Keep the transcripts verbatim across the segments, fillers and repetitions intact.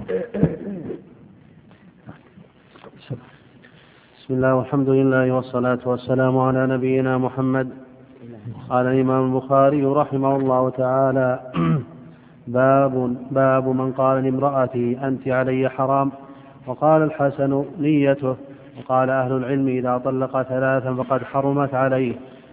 بسم الله والحمد لله والصلاة والسلام على نبينا محمد. قال الإمام البخاري رحمه الله تعالى: باب باب من قال لامرأته أنت علي حرام. وقال الحسن: نيته. وقال أهل العلم: إذا طلق ثلاثا فقد حرمت عليه،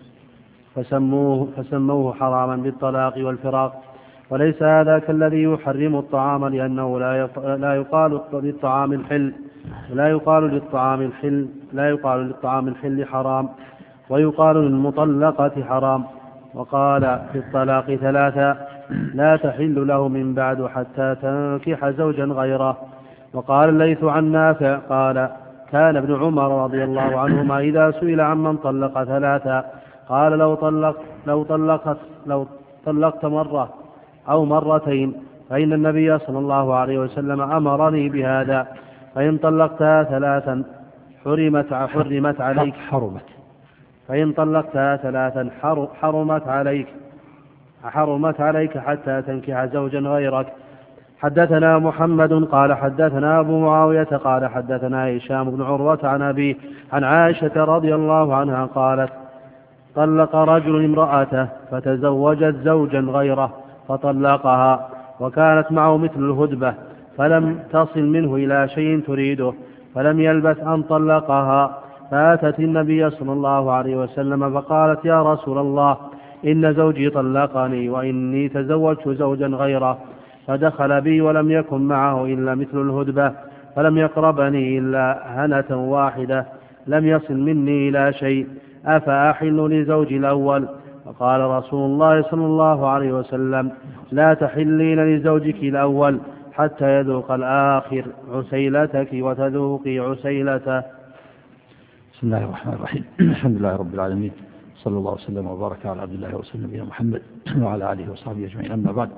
فسموه, فسموه حراما بالطلاق والفراق. وليس هذا كالذي يحرم الطعام، لأنه لا يقال للطعام الحل لا يقال للطعام الحل لا يقال للطعام الحل حرام، ويقال للمطلقة حرام. وقال في الطلاق ثلاثا: لا تحل له من بعد حتى تنكح زوجا غيره. وقال الليث عن نافع قال: كان ابن عمر رضي الله عنهما إذا سئل عمن طلق ثلاثا قال: لو طلق لو طلقت لو طلقت مرة أو مرتين فإن النبي صلى الله عليه وسلم أمرني بهذا. فإن طلقتها ثلاثا حرمت حرمت عليك حرمت فإن طلقتها ثلاثا حرمت عليك حرمت عليك حتى تنكح زوجا غيرك. حدثنا محمد قال حدثنا أبو معاوية قال حدثنا هشام بن عروة عن أبيه عن عائشة رضي الله عنها قالت: طلق رجل امرأته فتزوجت زوجا غيره فطلقها، وكانت معه مثل الهدبة، فلم تصل منه إلى شيء تريده، فلم يلبث أن طلقها، فأتت النبي صلى الله عليه وسلم فقالت: يا رسول الله، إن زوجي طلقني وإني تزوجت زوجا غيره، فدخل بي ولم يكن معه إلا مثل الهدبة، فلم يقربني إلا هنة واحدة، لم يصل مني إلى شيء، أفأحل لزوجي الأول؟ فقال رسول الله صلى الله عليه وسلم: لا تحلين لزوجك الأول حتى يذوق الآخر عسيلتك وتذوقي عسيلته. بسم الله الرحمن الرحيم. الحمد لله رب العالمين، صلى الله وسلم وبارك على عبد الله ورسوله نبينا محمد وعلى آله وصحبه أجمعين. أما بعد،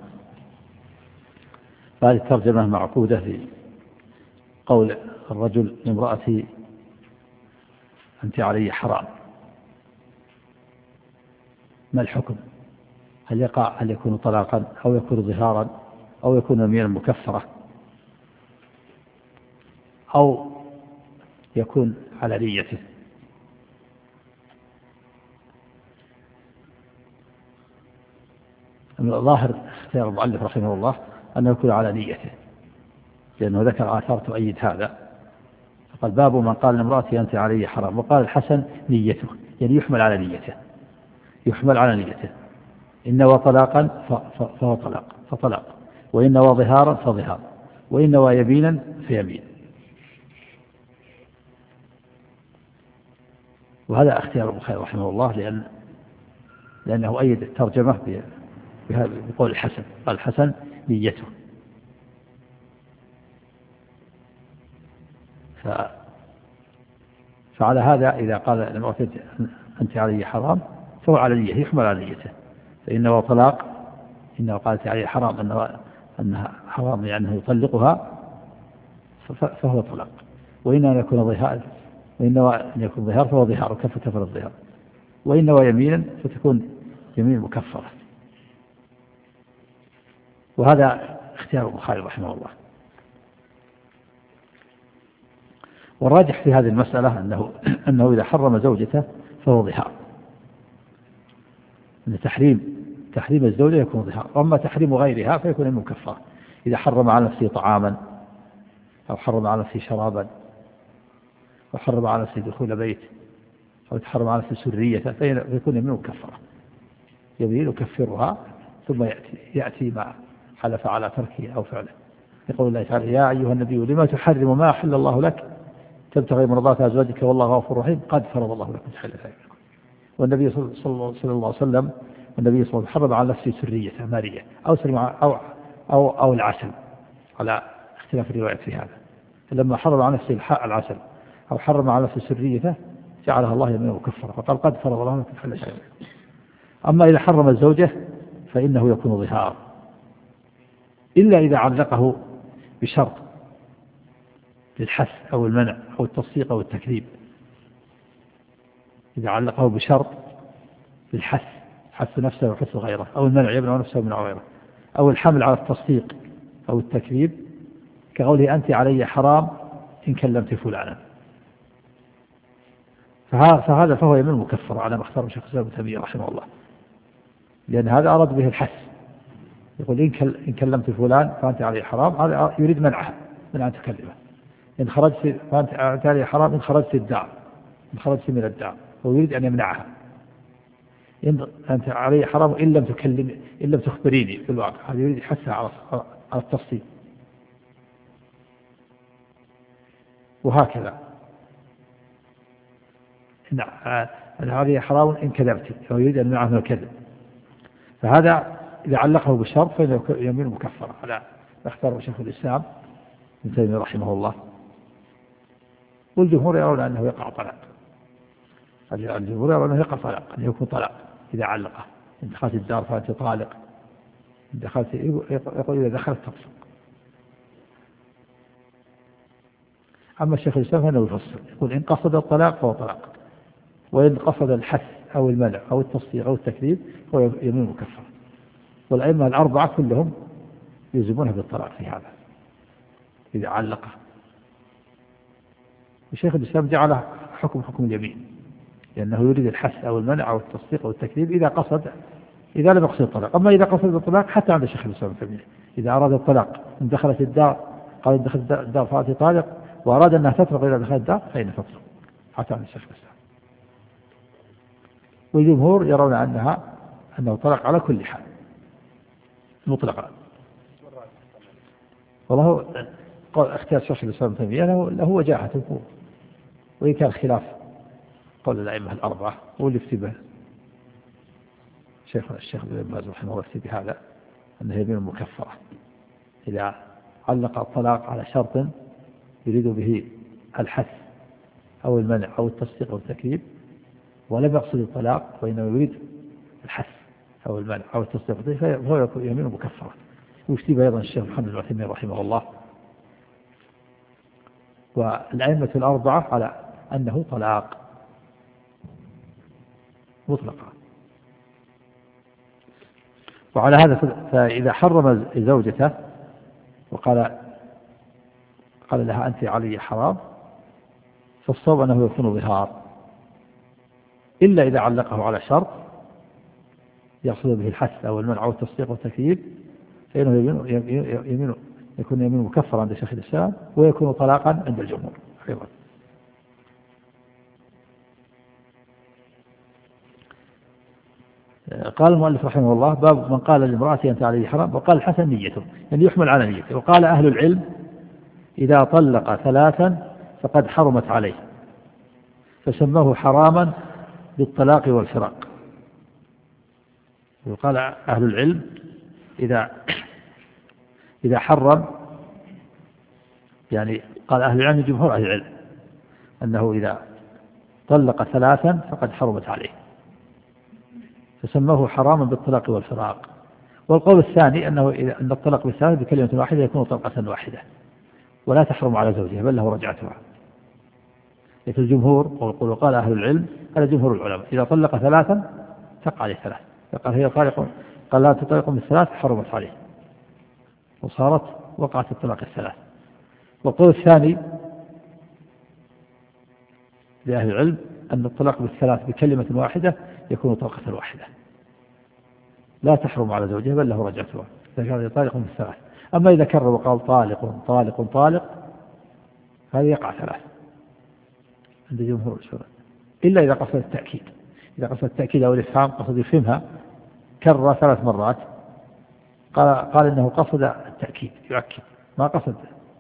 هذه الترجمة معقودة في قول الرجل لامرأته: أنت علي حرام. ما الحكم؟ هل يقع هل يكون طلاقا أو يكون ظهارا أو يكون يمينا مكفرة أو يكون على نيته؟ الظاهر اختيار المؤلف رحمه الله أنه يكون على نيته، لأنه ذكر آثار تؤيد هذا. فقال: باب من قال لامرأتي أنت علي حرام. وقال الحسن: نيته، يعني يحمل على نيته يحمل على نيته إن نوى طلاقا فهو طلاق فطلاق، وإن نوى ظهارا فظهار، وإن نوى يمينا فيمين. وهذا اختيار البخاري رحمه الله، لأن لأنه أيد الترجمة بقول الحسن. قال الحسن: نيته. ف... فعلى هذا إذا قال لامرأة أنت علي حرام فهو على نيته، يحمل على نيته. فإنه طلاق، إنه قالت عليه حرام أنه أنها حرام لأنه يطلقها، فهو طلاق. وإنه يكون ظهار وإنه أن يكون ظهار فهو ظهار، وكف كفر الظهار. وإنه يمينا فتكون يمين مكفرة. وهذا اختيار البخاري رحمه الله. والراجح في هذه المسألة أنه أنه إذا حرم زوجته فهو ظهار، أن تحريم تحريم الزوجة يكون ظهار، وأما تحريم غيرها فيكون مكفرة. إذا حرم على نفسه طعاما أو حرم على نفسه شرابا أو حرم على نفسه دخول بيت أو تحرم على نفسه سرية فيكون يمين مكفرة، يمين يكفرها ثم يأتي, يأتي ما حلف على تركه أو فعله. يقول الله تعالى: يا أيها النبي لما تحرم ما أحل الله لك تبتغي مرضات أزواجك والله غفور رحيم قد فرض الله لكم تحل ذلك. والنبي صلى الله عليه وسلم والنبي صلى الله عليه وسلم حرم على نفسه سرية مارية أو أو أو أو العسل، على اختلاف الروايات في هذا. لما حرم على نفسه العسل أو حرم على نفسه سريته جعلها الله يمين مكفرة، فقال: قد فرض الله لكم تحل ذلك. أما إذا حرم الزوجة فإنه يكون ظهار، إلا إذا علقه بشرط للحث أو المنع أو التصديق أو التكذيب. إذا علقه بشرط للحث، حث نفسه وحث غيره، أو المنع يمنع نفسه ومنع غيره، أو الحمل على التصديق أو التكذيب كقوله أنت علي حرام إن كلمت فلانا، فهذا فهو يمين مكفر على ما اختار شيخ الإسلام ابن تيمية رحمه الله، لأن هذا أراد به الحث. يقول إن كلمت فلان فأنت علي حرام، هذا يريد منعها من أن تكلمه. إن خرجت فأنت علي حرام إن خرجت الدار، إن خرجت من الدار، هو يريد أن يمنعها. إن أنت علي حرام إن لم تكلم إن لم تخبريني في الواقع، هذا يريد يحثها على على التفصيل. وهكذا إن علي حرام إن كذبت، هو يريد أن يمنعه من الكذب. فهذا إذا علقه بالشرط فإنه يمين مكفرة على ما اختاره شيخ الإسلام ابن تيمية رحمه الله. والجمهور يرون أنه يقع طلاق، الجمهور يرون أنه يقع طلاق، أنه يكون طلاق إذا علقه. إن دخلت الدار فأنت طالق، إن دخلت يقول إذا دخلت تفسق. أما الشيخ الإسلام فإنه يفصل، يقول إن قصد الطلاق فهو طلاق، وإن قصد الحث أو المنع أو التصديق أو التكذيب هو يمين مكفر. والأئمة الأربعة كلهم يلزمونه بالطلاق في هذا إذا علقه. الشيخ الإسلام جعله حكم حكم اليمين، لأنه يريد الحث أو المنع أو التصديق أو التكذيب إذا قصد إذا لم يقصد الطلاق. أما إذا قصد الطلاق حتى عند الشيخ الإسلام ابن تيمية إذا أراد الطلاق إن دخلت الدار قال إن دخلت الدار فأنت طالق، وأراد أنها تطلق إذا دخلت الدار فإن تطلق حتى عند الشيخ الإسلام. والجمهور يرون أنها أنه طلق على كل حال مطلقا. والله قال اختيار شيخ الإسلام ابن تيمية له وجاهة، وإن كان خلاف قول الأئمة الأربعة واللي يفتي به شيخنا الشيخ ابن باز رحمه الله يفتي بهذا أنه يمين مكفرة إذا علق الطلاق على شرط يريد به الحث أو المنع أو التصديق أو التكذيب، ولم يقصد الطلاق وإنما يريد الحث أو المنع أو التصديق فهو يمين مكفرة. ويفتي أيضا الشيخ محمد بن عثيمين رحمه الله والأئمة الأربعة على أنه طلاق مطلقا. وعلى هذا فإذا حرم زوجته وقال قال لها أنت علي حرام فالصواب أنه يكون ظهار، إلا إذا علقه على شرط يقصد به الحث أو المنع أو التصديق والتكذيب فإنه يمين يكون يمين مكفر عند شيخ الإسلام ويكون طلاقا عند الجمهور أيضا. قال المؤلف رحمه الله باب من قال لامرأته أنت علي حرام، وقال الحسن نيته يعني يحمل على نيته. وقال أهل العلم إذا طلق ثلاثا فقد حرمت عليه فسموه حراما بالطلاق والفراق. وقال أهل العلم إذا إذا حرم يعني قال أهل العلم جمهور أهل العلم أنه إذا طلق ثلاثا فقد حرمت عليه فسموه حراما بالطلاق والفراق. والقول الثاني أنه إذا أن الطلاق بالثلاث بكلمة واحدة يكون طلقة واحدة ولا تحرم على زوجها بل له رجعتها. لكن الجمهور وقال أهل العلم هذا جمهور العلماء إذا طلق ثلاثا تقع عليه ثلاث، فقال هي طالق قال لا تطلق بالثلاث حرمت عليه وصارت وقعت الطلاق الثلاث. والقول الثاني لأهل العلم أن الطلاق بالثلاث بكلمة واحدة يكون طلقة واحدة لا تحرم على زوجها بل له رجعتها إذا كان طالق بالثلاث. أما إذا كرر وقال طالق طالق طالق هذا يقع ثلاث عند جمهور الشرع إلا إذا قصد التأكيد. إذا قصد التأكيد أو الإفهام قصد يفهمها كرر ثلاث مرات قال, قال إنه قصد التأكيد يؤكد ما قصد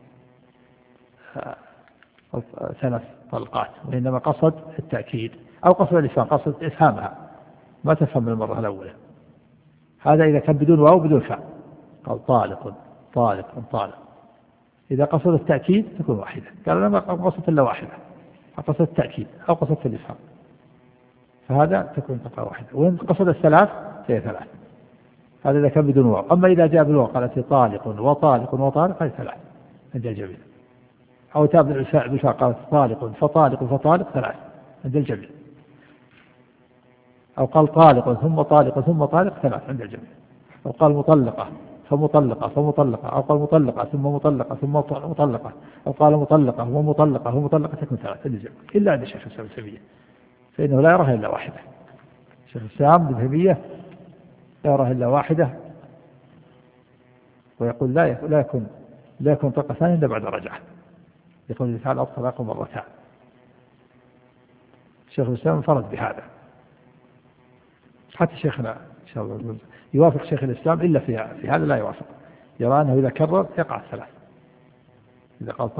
ثلاث طلقات وإنما قصد التأكيد أو قصد الإفهام قصد إفهامها ما تفهم من المرة الأولى. هذا إذا كان بدون واو بدون فاء قال طالق طالق طالق. إذا قصد التأكيد تكون واحدة قال أنا ما قصدت إلا واحدة قصد التأكيد أو قصدت الإفهام فهذا تكون طلقة واحدة. وإن قصد الثلاث فهي ثلاث. هذا إذا كان بدون واو. أما إذا جاء بالواو قالت طالق وطالق وطالق هذه ثلاث عند الجميع. أو تاب بالفاء قالت طالق فطالق فطالق ثلاث عند الجميع. أو قال طالق ثم طالق ثم طالق ثلاث عند الجميع. أو قال مطلقة فمطلقة فمطلقة، أو قال مطلقة ثم مطلقة ثم مطلقة، أو قال مطلقة ومطلقة ومطلقة، تكون ثلاثة تجزئ، إلا عند الشيخ الإسلام ابن تيمية فإنه لا يراها إلا واحدة. الشيخ الإسلام ابن تيمية لا يراها إلا واحدة، ويقول لا يكون لا يكون لا يكون طلقة ثانية إلا بعد رجعة، يقول تعالى الطلاق مرتان. الشيخ الإسلام انفرد بهذا، حتى شيخنا إن شاء الله يوافق شيخ الإسلام إلا في في هذا لا يوافق، يرى أنه إذا كرر يقع الثلاث، إذا قال